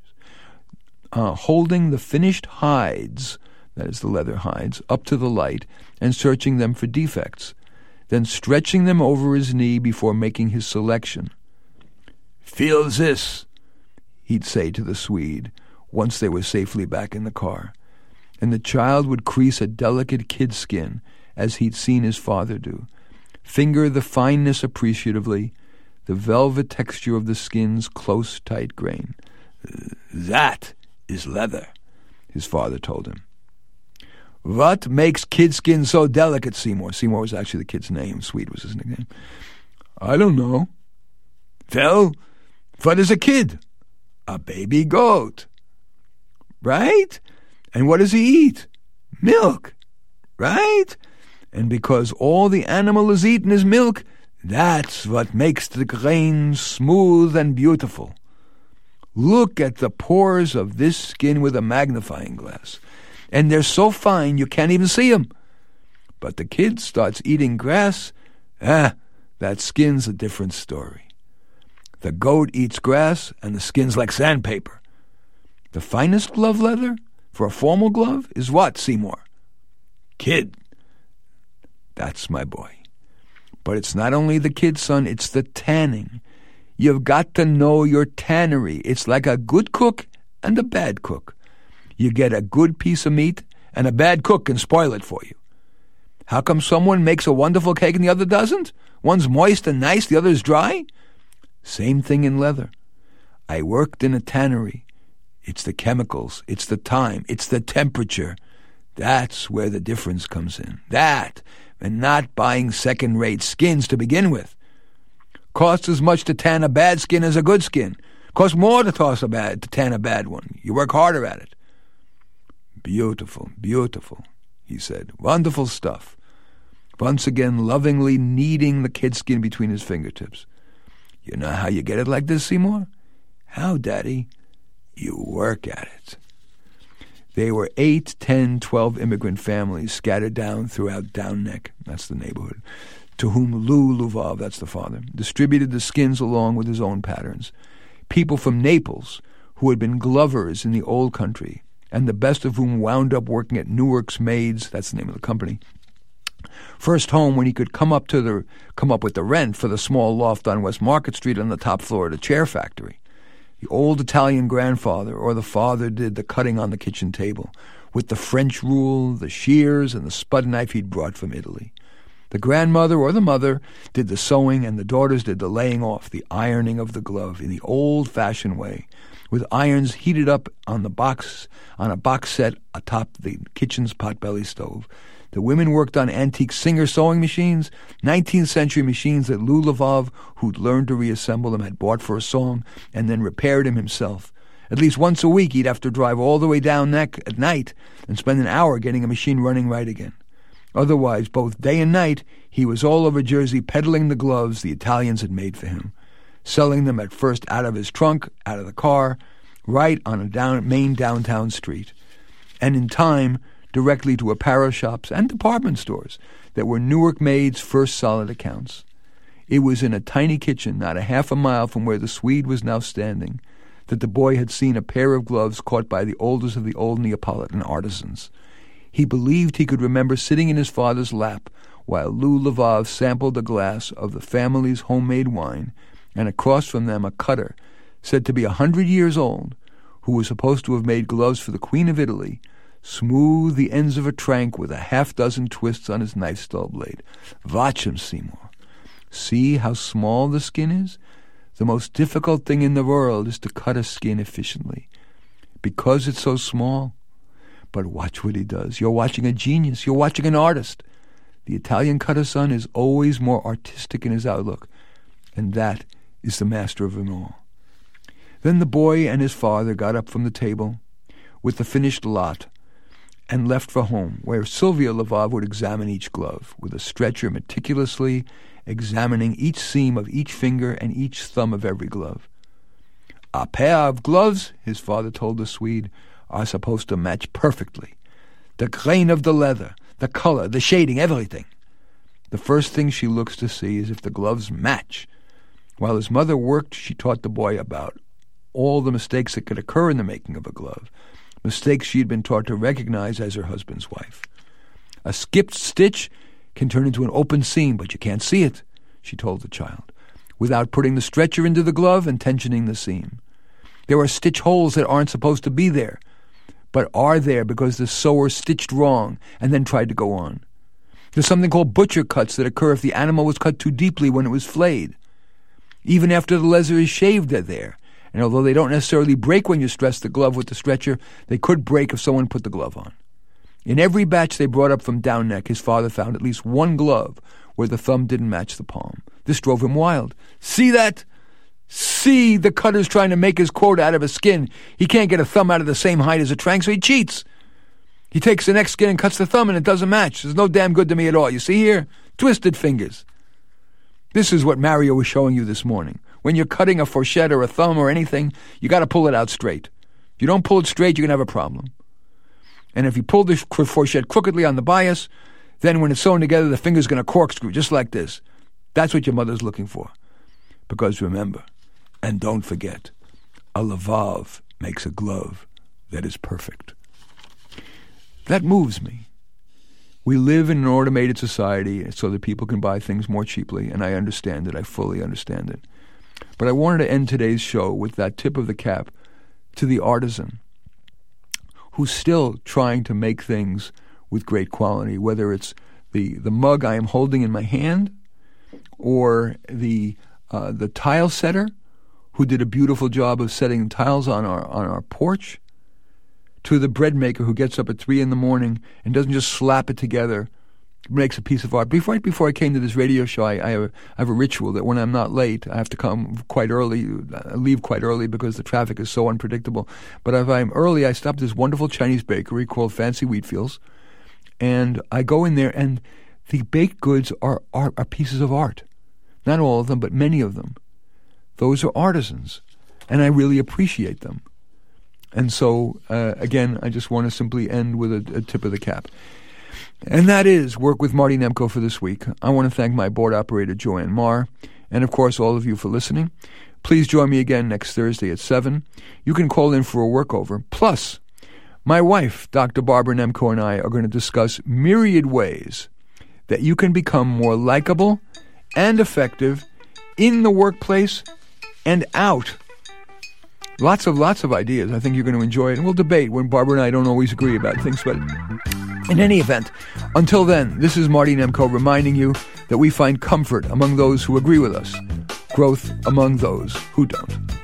holding the finished hides, that is the leather hides, up to the light and searching them for defects, then stretching them over his knee before making his selection. "Feel this," he'd say to the Swede once they were safely back in the car. And the child would crease a delicate kid skin as he'd seen his father do, finger the fineness appreciatively, the velvet texture of the skin's close, tight grain. "That is leather," his father told him. "What makes kid skin so delicate, Seymour?" Seymour was actually the kid's name. Swede was his nickname. "I don't know." "Well, what is a kid?" "A baby goat." "Right? And what does he eat?" "Milk." "Right? And because all the animal is eating is milk, that's what makes the grain smooth and beautiful. Look at the pores of this skin with a magnifying glass, and they're so fine you can't even see them. But the kid starts eating grass, that skin's a different story. The goat eats grass, and the skin's like sandpaper. The finest glove leather for a formal glove is what, Seymour?" "Kid." "That's my boy. But it's not only the kid, son, it's the tanning. You've got to know your tannery. It's like a good cook and a bad cook. You get a good piece of meat, and a bad cook can spoil it for you. How come someone makes a wonderful cake and the other doesn't? One's moist and nice, the other's dry? Same thing in leather. I worked in a tannery. It's the chemicals, it's the time, it's the temperature. That's where the difference comes in. That, and not buying second-rate skins to begin with. Costs as much to tan a bad skin as a good skin. Costs more to tan a bad one. You work harder at it." "Beautiful, beautiful," he said. "Wonderful stuff." Once again, lovingly kneading the kid skin between his fingertips. "You know how you get it like this, Seymour?" "How, Daddy?" "You work at it." They were 8, 10, 12 immigrant families scattered down throughout Down Neck, that's the neighborhood, to whom Lou Luvov, that's the father, distributed the skins along with his own patterns. People from Naples who had been glovers in the old country, and the best of whom wound up working at Newark's Maids, that's the name of the company, first home when he could come up with the rent for the small loft on West Market Street on the top floor of the chair factory. The old Italian grandfather or the father did the cutting on the kitchen table, with the French rule, the shears, and the spud knife he'd brought from Italy. The grandmother or the mother did the sewing, and the daughters did the laying off, the ironing of the glove in the old-fashioned way, with irons heated up on a box set atop the kitchen's potbelly stove. The women worked on antique Singer sewing machines, 19th century machines that Lou Lvov, who'd learned to reassemble them, had bought for a song and then repaired him himself. At least once a week he'd have to drive all the way down Neck at night and spend an hour getting a machine running right again. Otherwise, both day and night, he was all over Jersey peddling the gloves the Italians had made for him, selling them at first out of his trunk, out of the car, right on a main downtown street, and in time directly to apparel shops and department stores that were Newark Maids' first solid accounts. It was in a tiny kitchen not a half a mile from where the Swede was now standing that the boy had seen a pair of gloves caught by the oldest of the old Neapolitan artisans. He believed he could remember sitting in his father's lap, while Lou Lvov sampled a glass of the family's homemade wine, and across from them a cutter, said to be 100 years old, who was supposed to have made gloves for the Queen of Italy, smoothed the ends of a trank with a half-dozen twists on his knife-style blade. Watch him, Seymour. See how small the skin is? The most difficult thing in the world is to cut a skin efficiently, because it's so small. But watch what he does. You're watching a genius. You're watching an artist. The Italian cutter son is always more artistic in his outlook, and that is the master of them all. Then the boy and his father got up from the table with the finished lot and left for home, where Sylvia Lvov would examine each glove with a stretcher, meticulously examining each seam of each finger and each thumb of every glove. A pair of gloves, his father told the Swede, are supposed to match perfectly. The grain of the leather, the color, the shading, everything. The first thing she looks to see is if the gloves match. While his mother worked, she taught the boy about all the mistakes that could occur in the making of a glove, mistakes she had been taught to recognize as her husband's wife. A skipped stitch can turn into an open seam, but you can't see it, she told the child, without putting the stretcher into the glove and tensioning the seam. There are stitch holes that aren't supposed to be there, but are there because the sewer stitched wrong and then tried to go on. There's something called butcher cuts that occur if the animal was cut too deeply when it was flayed. Even after the leather is shaved, they're there. And although they don't necessarily break when you stress the glove with the stretcher, they could break if someone put the glove on. In every batch they brought up from Down Neck, his father found at least one glove where the thumb didn't match the palm. This drove him wild. See that? See, the cutter's trying to make his quota out of a skin. He can't get a thumb out of the same height as a trank, so he cheats. He takes the next skin and cuts the thumb, and it doesn't match. It's no damn good to me at all. You see here? Twisted fingers. This is what Mario was showing you this morning. When you're cutting a fourchette or a thumb or anything, you got to pull it out straight. If you don't pull it straight, you're going to have a problem. And if you pull the fourchette crookedly on the bias, then when it's sewn together, the finger's going to corkscrew, just like this. That's what your mother's looking for. Because remember, and don't forget, a Lvov makes a glove that is perfect. That moves me. We live in an automated society so that people can buy things more cheaply, and I understand it. I fully understand it. But I wanted to end today's show with that tip of the cap to the artisan who's still trying to make things with great quality, whether it's the mug I am holding in my hand or the tile setter who did a beautiful job of setting tiles on our porch, to the bread maker who gets up at 3 a.m. and doesn't just slap it together, makes a piece of art. Right before I came to this radio show, I have a ritual that when I'm not late, I have to come quite early. I leave quite early because the traffic is so unpredictable. But if I'm early, I stop at this wonderful Chinese bakery called Fancy Wheatfields, and I go in there, and the baked goods are pieces of art. Not all of them, but many of them. Those are artisans, and I really appreciate them. And so, again, I just want to simply end with a tip of the cap. And that is Work with Marty Nemko for this week. I want to thank my board operator, Joanne Marr, and, of course, all of you for listening. Please join me again next Thursday at 7. You can call in for a workover. Plus, my wife, Dr. Barbara Nemko, and I are going to discuss myriad ways that you can become more likable and effective in the workplace and out. Lots of ideas. I think you're going to enjoy it. And we'll debate when Barbara and I don't always agree about things. But in any event, until then, this is Marty Nemko reminding you that we find comfort among those who agree with us, growth among those who don't.